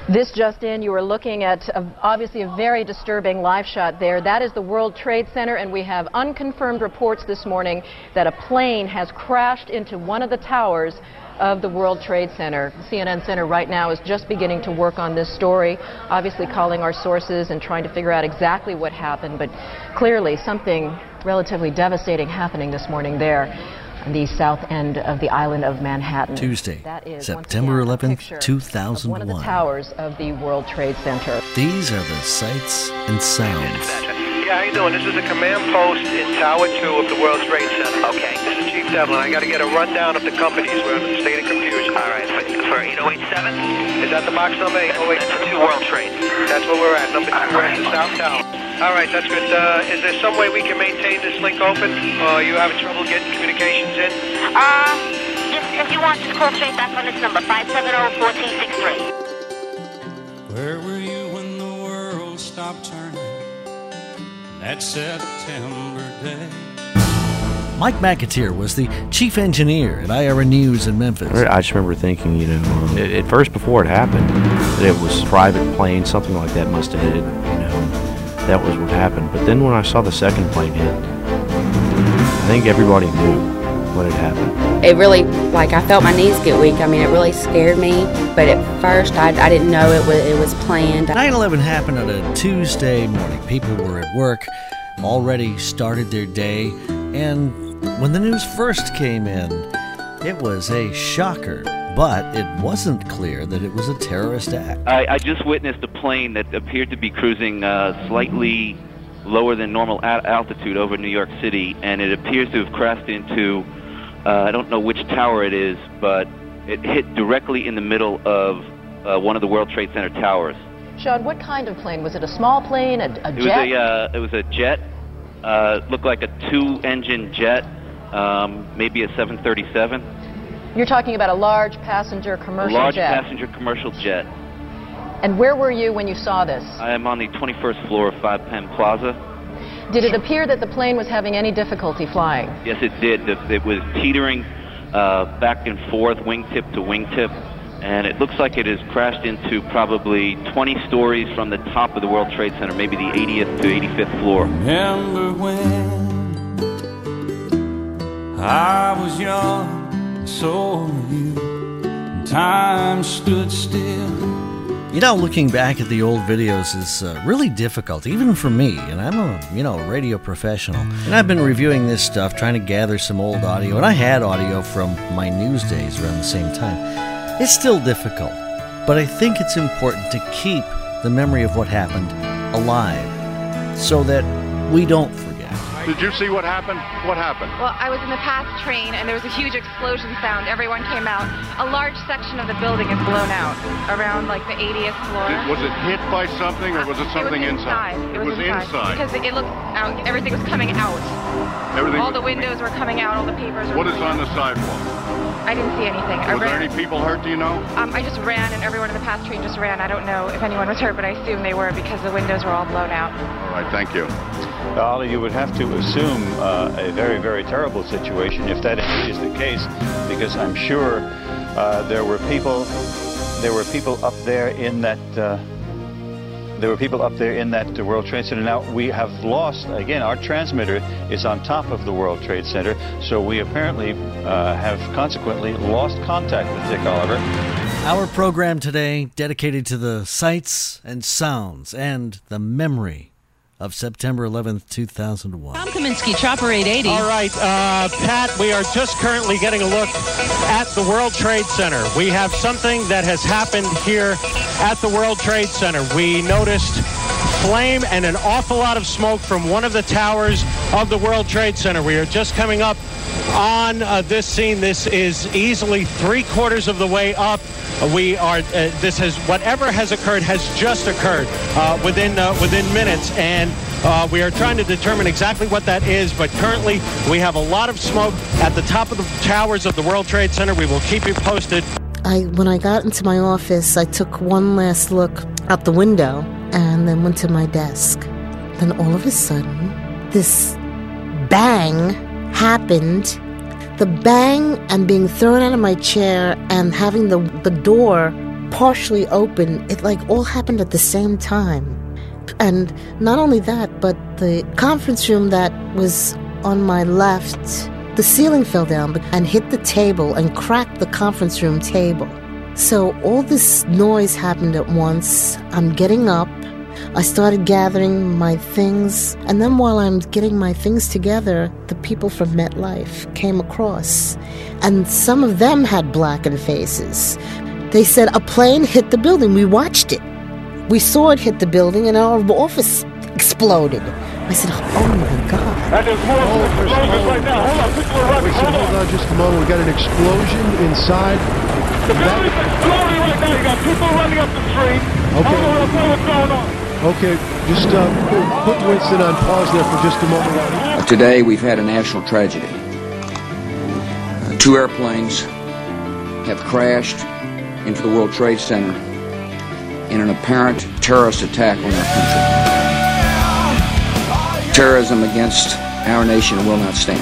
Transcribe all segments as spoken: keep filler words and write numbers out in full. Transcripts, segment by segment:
This just in, you are looking at a, obviously a very disturbing live shot there. That is the World Trade Center, and we have unconfirmed reports this morning that a plane has crashed into one of the towers of the World Trade Center. C N N Center right now is just beginning to work on this story, obviously calling our sources and trying to figure out exactly what happened, but clearly something relatively devastating happening this morning there on the south end of the island of Manhattan. Tuesday, that is, September eleventh, two thousand one. One of the towers of the World Trade Center. These are the sights and sounds. Yeah, how you doing? This is the command post in Tower two of the World Trade Center. Okay. This is Chief Devlin. I got to get a rundown of the companies. We're in a state of confusion. All right. For, for eight oh eight seven? Is that the box number? eight oh eight seven? That's two World Trade. That's where we're at. Number two, we're at the South Tower. All right, that's good. Uh, is there some way we can maintain this link open? Or are you having trouble getting communications in? Uh, just, if you want, just call straight back on this number, five seven zero, one four six three. Where were you when the world stopped turning that September day? Mike McAteer was the chief engineer at I R N News in Memphis. I just remember thinking, you know, at, at first before it happened, that it was a private plane, something like that must have hit it, you know. That was what happened. But then when I saw the second plane hit, I think everybody knew what had happened. It really, like, I felt my knees get weak. I mean, it really scared me. But at first, I, I didn't know it was, it was planned. nine eleven happened on a Tuesday morning. People were at work, already started their day. And when the news first came in, it was a shocker. But it wasn't clear that it was a terrorist act. I, I just witnessed a plane that appeared to be cruising uh, slightly lower than normal a- altitude over New York City, and it appears to have crashed into, uh, I don't know which tower it is, but it hit directly in the middle of uh, one of the World Trade Center towers. Sean, what kind of plane? Was it a small plane, a, a it jet? Was a, uh, it was a jet. Uh, looked like a two-engine jet, um, maybe a seven thirty-seven. You're talking about a large passenger commercial a large jet. Large passenger commercial jet. And where were you when you saw this? I am on the twenty-first floor of Five Penn Plaza. Did it appear that the plane was having any difficulty flying? Yes, it did. It was teetering uh, back and forth, wingtip to wingtip, and it looks like it has crashed into probably twenty stories from the top of the World Trade Center, maybe the eightieth to eighty-fifth floor. Remember when I was young, so you, time stood still. You know, looking back at the old videos is uh, really difficult, even for me, and I'm a, you know, radio professional. And I've been reviewing this stuff, trying to gather some old audio, and I had audio from my news days around the same time. It's still difficult, but I think it's important to keep the memory of what happened alive so that we don't forget. Did you see what happened? What happened? Well, I was in the past train, and there was a huge explosion sound. Everyone came out. A large section of the building is blown out, around like the eightieth floor. Did, was it hit by something, or was it something it was inside? inside? It was, it was inside. inside. Because it looked out. Everything was coming out. Everything all was, the windows were coming out. All the papers were What is on out. the sidewalk? I didn't see anything. Was I ran, there any people hurt, do you know? Um, I just ran, and everyone in the past train just ran. I don't know if anyone was hurt, but I assume they were because the windows were all blown out. All right, thank you. Ollie, you would have to assume uh, a very, very terrible situation if that is the case, because I'm sure uh, there were people, there were people up there in that, uh, there were people up there in that uh, World Trade Center. Now we have lost again. Our transmitter is on top of the World Trade Center, so we apparently uh, have consequently lost contact with Dick Oliver. Our program today dedicated to the sights and sounds and the memory of September eleventh, two thousand one. Tom Kaminsky, Chopper eight eighty. All right, uh, Pat, we are just currently getting a look at the World Trade Center. We have something that has happened here at the World Trade Center. We noticed flame and an awful lot of smoke from one of the towers of the World Trade Center. We are just coming up on uh, this scene. This is easily three quarters of the way up. Uh, we are. Uh, this has whatever has occurred has just occurred uh, within uh, within minutes, and uh, we are trying to determine exactly what that is. But currently, we have a lot of smoke at the top of the towers of the World Trade Center. We will keep you posted. I, when I got into my office, I took one last look out the window and then went to my desk. Then all of a sudden, this bang happened. The bang and being thrown out of my chair and having the, the door partially open. It like all happened at the same time. And not only that, but the conference room that was on my left, the ceiling fell down and hit the table and cracked the conference room table. So all this noise happened at once. I'm getting up. I started gathering my things. And then while I'm getting my things together, the people from MetLife came across. And some of them had blackened faces. They said, a plane hit the building. We watched it. We saw it hit the building and our office exploded. I said, oh my God. And there's more explosions right now. Hold on, people are running. Wait, so hold on just a moment. We got an explosion inside. The building's exploding right now. You got people running up the street. Okay. I don't know what's going on. Okay, just uh, put Winston on pause there for just a moment. Uh, today we've had a national tragedy. Uh, two airplanes have crashed into the World Trade Center in an apparent terrorist attack on our country. Terrorism against our nation will not stand.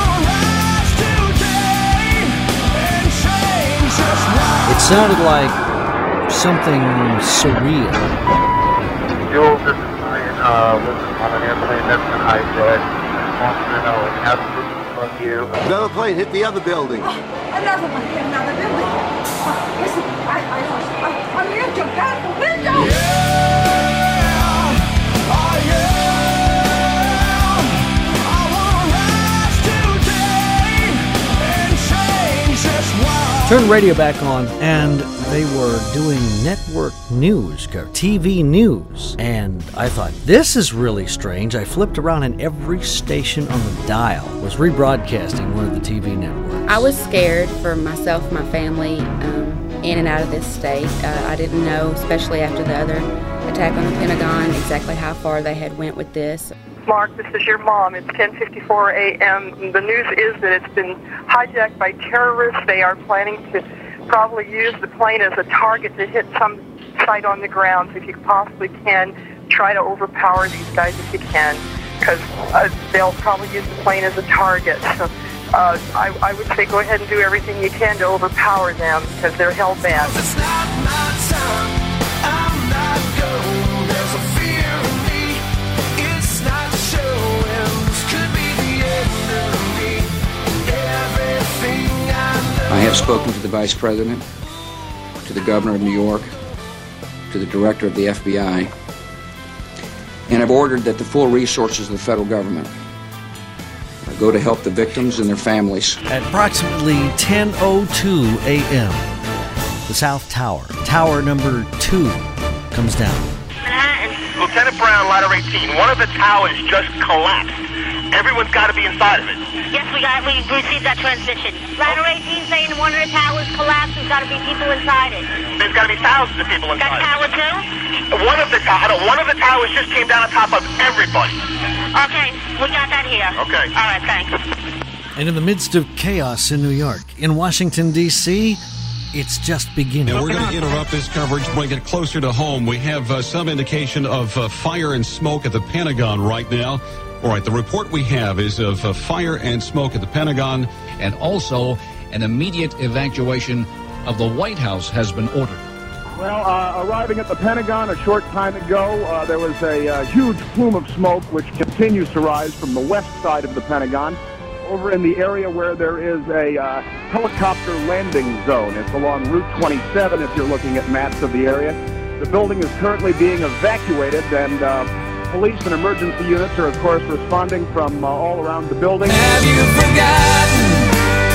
It sounded like something surreal. Jules, this is Ryan. Uh, on an airplane that's been hijacked. Want to know absolutely from you. Another plane hit the other building. Oh, another one hit another building. Oh, listen, I, I, I, I'm here to jump out the window. Yeah, oh yeah. I wanna rise today and change this world. Turned radio back on, and they were doing network news, T V news. And I thought, this is really strange. I flipped around, and every station on the dial was rebroadcasting one of the T V networks. I was scared for myself, my family, um, in and out of this state. Uh, I didn't know, especially after the other attack on the Pentagon, exactly how far they had went with this. Mark, this is your mom. It's ten fifty-four a.m. The news is that it's been hijacked by terrorists. They are planning to probably use the plane as a target to hit some site on the ground. So if you possibly can, try to overpower these guys if you can, because uh, they'll probably use the plane as a target. So uh, I, I would say go ahead and do everything you can to overpower them, because they're hell-bent. It's not my time. I'm not going. There's a fear in me. It's not showing. This could be the end of me. Everything I know. I have spoken to the Vice President, to the Governor of New York, to the Director of the F B I, and have ordered that the full resources of the federal government go to help the victims and their families. At approximately ten oh two a.m., the South Tower, tower number two, comes down. Lieutenant Brown, ladder eighteen, one of the towers just collapsed. Everyone's got to be inside of it. Yes, we got. We received that transmission. Ladder eighteen saying one of the towers collapsed. There's got to be people inside it. There's got to be thousands of people inside. Got tower two? One of the to- one of the towers just came down on top of everybody. Okay, we got that here. Okay. All right, thanks. And in the midst of chaos in New York, in Washington, D C, it's just beginning. Now, we're going to interrupt this coverage, bring it closer to home. We have uh, some indication of uh, fire and smoke at the Pentagon right now. All right, the report we have is of uh, fire and smoke at the Pentagon. And also, an immediate evacuation of the White House has been ordered. Well, uh, arriving at the Pentagon a short time ago, uh, there was a uh, huge plume of smoke which continues to rise from the west side of the Pentagon over in the area where there is a uh, helicopter landing zone. It's along Route twenty-seven if you're looking at maps of the area. The building is currently being evacuated, and uh, police and emergency units are, of course, responding from uh, all around the building. Have you forgotten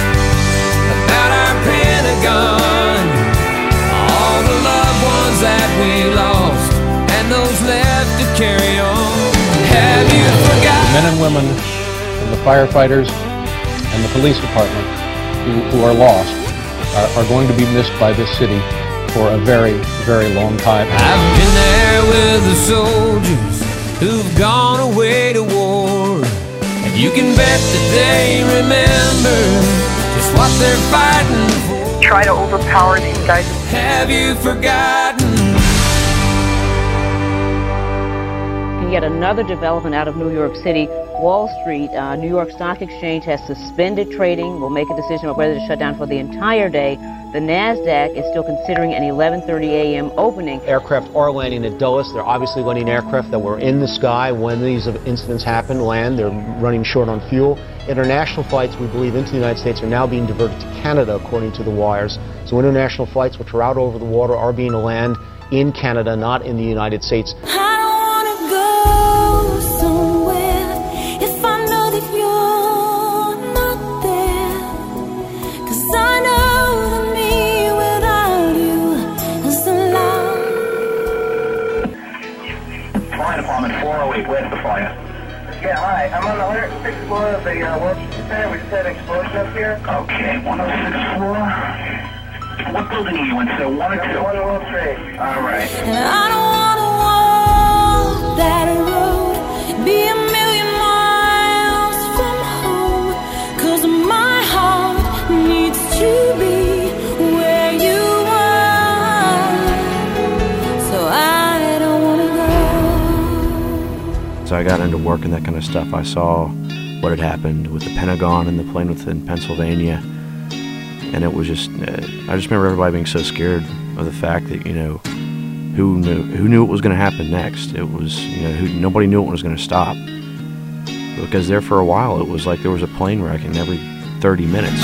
about our Pentagon? All the loved ones that we lost, and those left to carry on. Have you forgotten? Men and women, and the firefighters, and the police department who, who are lost are, are going to be missed by this city for a very, very long time. I've been there with the soldiers who've gone away to war, and you can bet that they remember just what they're fighting for. Try to overpower these guys. Have you forgotten? And yet another development out of New York City. Wall Street, uh, New York Stock Exchange has suspended trading. We'll make a decision about whether to shut down for the entire day. The NASDAQ is still considering an eleven thirty a m opening. Aircraft are landing at Dulles. They're obviously letting aircraft that were in the sky when these incidents happen land. They're running short on fuel. International flights, we believe, into the United States are now being diverted to Canada, according to the wires. So international flights, which are out over the water, are being to land in Canada, not in the United States. West of fire. Yeah, hi. I'm on the one oh sixth floor of the uh, World Trade Center. We just had an explosion up here. Okay, one oh sixth floor. What building are you in? So one or two? One World Trade. All right. And I don't want to walk that road, be a million miles from home, 'cause my heart needs to be where you are. So I don't want to go. So I got into work and that kind of stuff. I saw what had happened with the Pentagon and the plane within Pennsylvania, and it was just, uh, I just remember everybody being so scared of the fact that, you know, who knew who knew what was going to happen next. It was, you know, who, nobody knew what was going to stop, because there for a while it was like there was a plane wrecking every thirty minutes.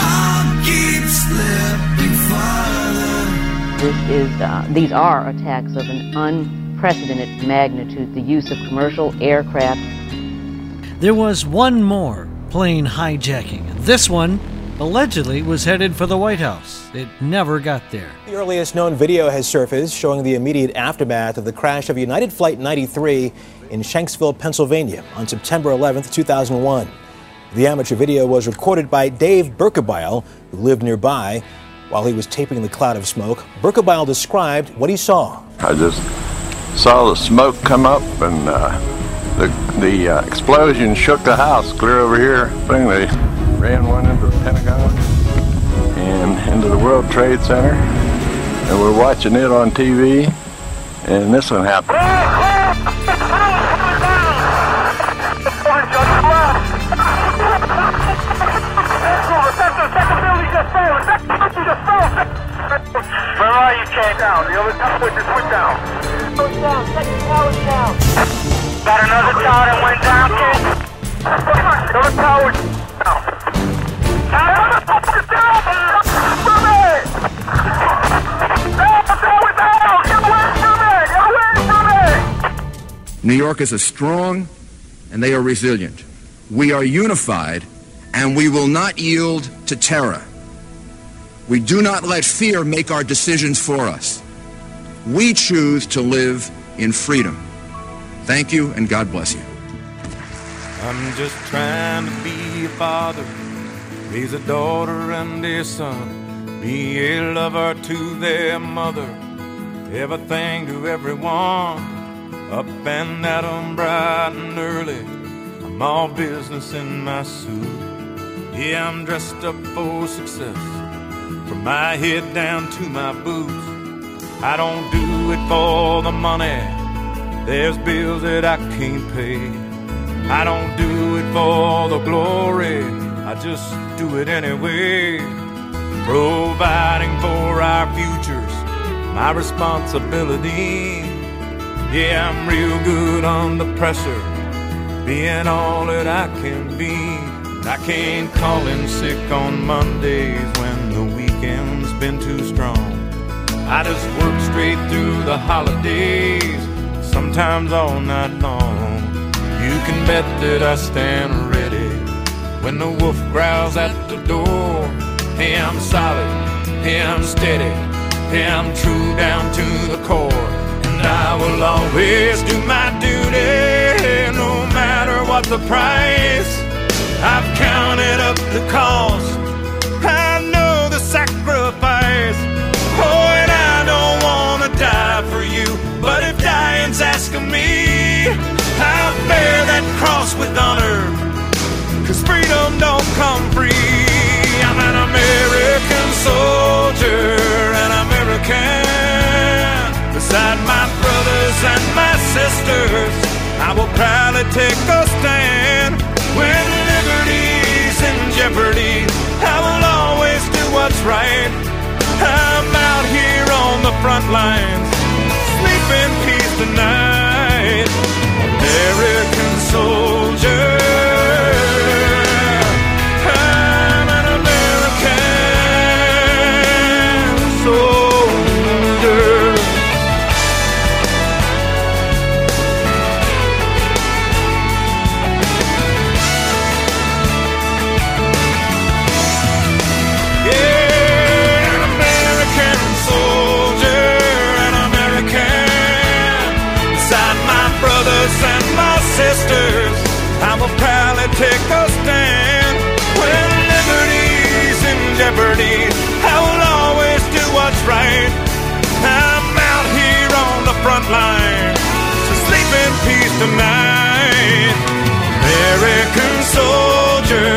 This is, uh, these are attacks of an unprecedented magnitude, the use of commercial aircraft. There was one more plane hijacking. This one allegedly was headed for the White House. It never got there. The earliest known video has surfaced showing the immediate aftermath of the crash of United Flight ninety-three in Shanksville, Pennsylvania on September eleventh, two thousand one. The amateur video was recorded by Dave Berkebile, who lived nearby. While he was taping the cloud of smoke, Berkebile described what he saw. I just saw the smoke come up, and uh, the, the uh, explosion shook the house clear over here. Finally, ran one into the Pentagon and into the World Trade Center, and we're watching it on T V, and this one happened. Where are you, came down? The other tower just went down. Goes down, second tower's down. Got another tower that went down, kid? The other tower's down. New York is a strong and they are resilient. We are unified and we will not yield to terror. We do not let fear make our decisions for us. We choose to live in freedom. Thank you and God bless you. I'm just trying to be a father, raise a daughter and a son, be a lover to their mother, everything to everyone, up and at 'em bright and early. I'm all business in my suit. Yeah, I'm dressed up for success, from my head down to my boots. I don't do it for the money, there's bills that I can't pay. I don't do it for the glory, I just do it anyway. Providing for our futures, my responsibility. Yeah, I'm real good under pressure, being all that I can be. I can't call in sick on Mondays when the weekend's been too strong. I just work straight through the holidays, sometimes all night long. You can bet that I stand ready when the wolf growls at the door. Hey, I'm solid, hey, I'm steady, hey, I'm true down to the core. And I will always do my duty, no matter what the price. I've counted up the cost, I know the sacrifice. Oh, and I don't want to die for you, but if dying's asking me, I'll bear that cross with honor, 'cause freedom don't come free. I'm an American soldier, an American. Beside my brothers and my sisters, I will proudly take a stand. When liberty's in jeopardy, I will always do what's right. I'm out here on the front lines, sleep in peace tonight. American soldier, I'm an American soldier. Yeah, an American soldier, an American. Beside my brothers and my sisters, I will proudly take a stand. When liberty's in jeopardy, I will always do what's right. I'm out here on the front line, so sleep in peace tonight. American soldier,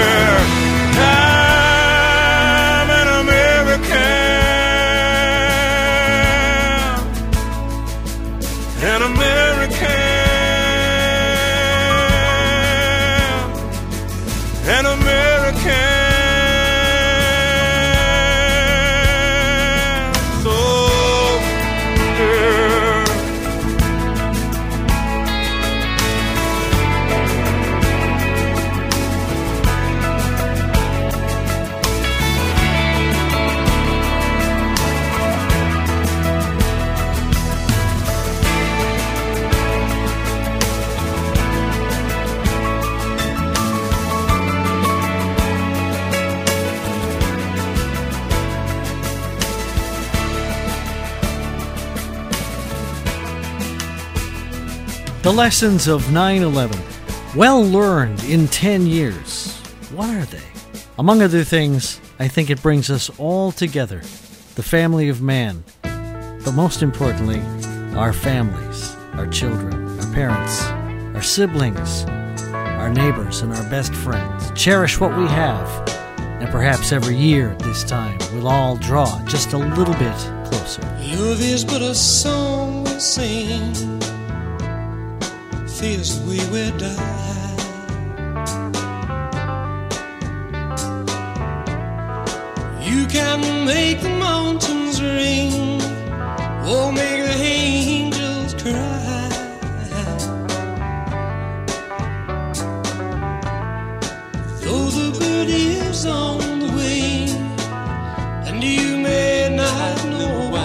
I'm an American, an American, an American soldier. The lessons of nine eleven, well learned in ten years. What are they? Among other things, I think it brings us all together, the family of man. But most importantly, our families, our children, our parents, our siblings, our neighbors, and our best friends. Cherish what we have, and perhaps every year at this time, we'll all draw just a little bit closer. Love is but a song we sing, fears we will die. You can make the mountains ring, or make the angels cry. Though the bird is on the wing, and you may not know why.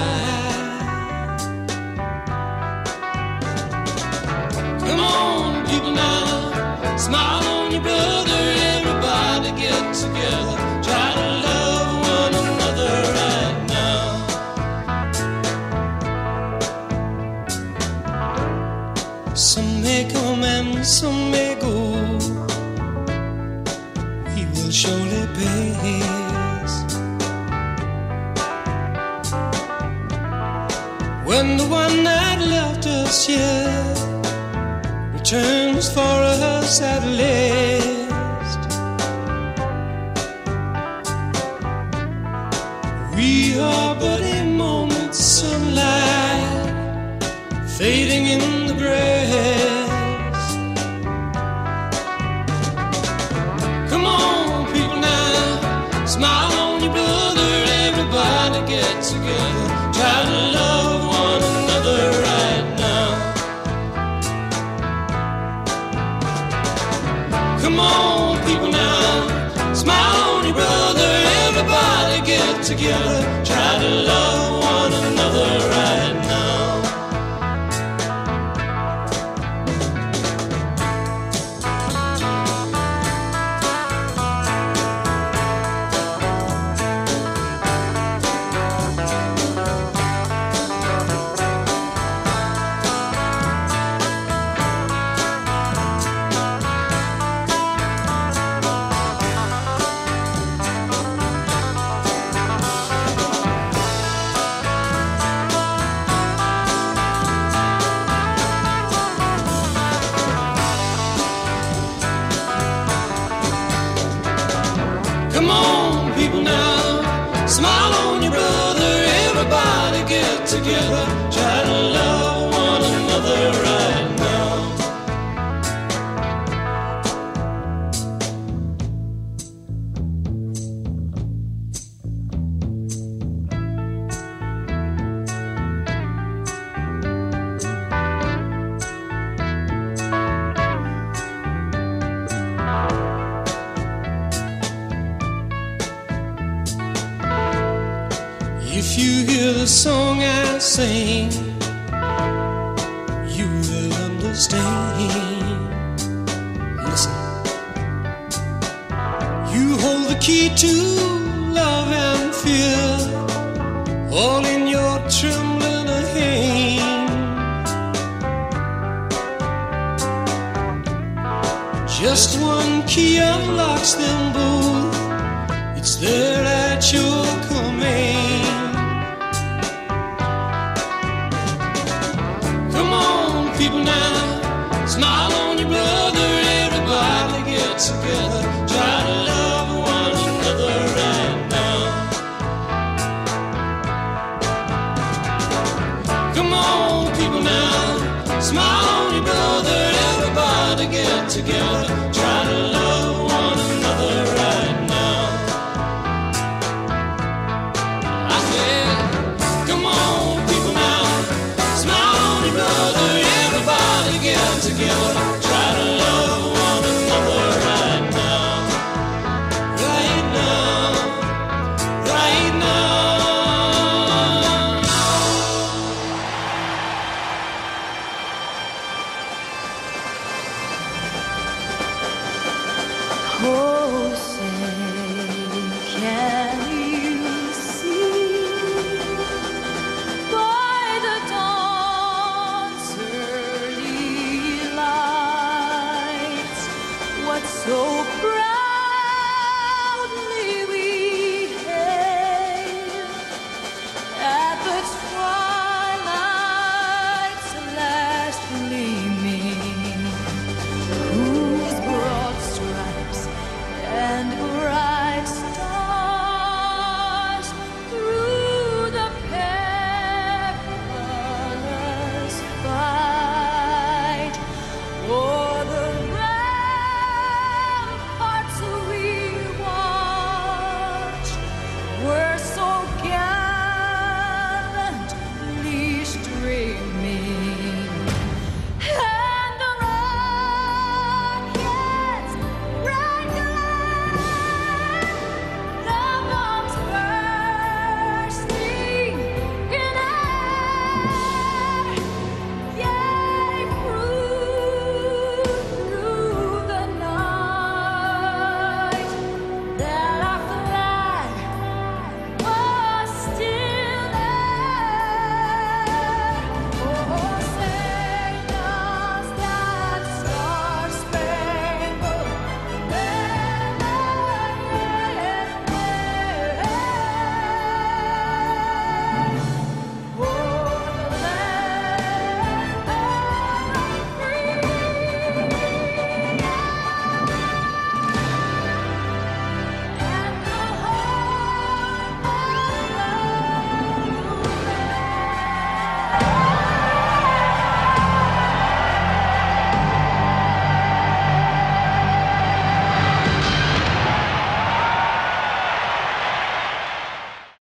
Come on, people now, smile on your brother, everybody get together, try to love one another right now. Some may come and some may go, we will surely pass. When the one that left us here returns for us at last, we are but a moment's sunlight fading in the grass. Come on, people now, smile on your brother, everybody get together, try to love one another right now. Come on, people now, smile on your brother, everybody get together, try to love one another right now. Come on, people now, smile on your brother, everybody get together, try to love one another right now. If you hear the song I sing, you will understand. Listen. You hold the key to love and fear, all in your trembling hand. Just one key unlocks them both. It's there at your command. Come on, people now, smile on your brother. Everybody get together. Try to love one another right now. Come on, people now, smile on your brother. Everybody get together.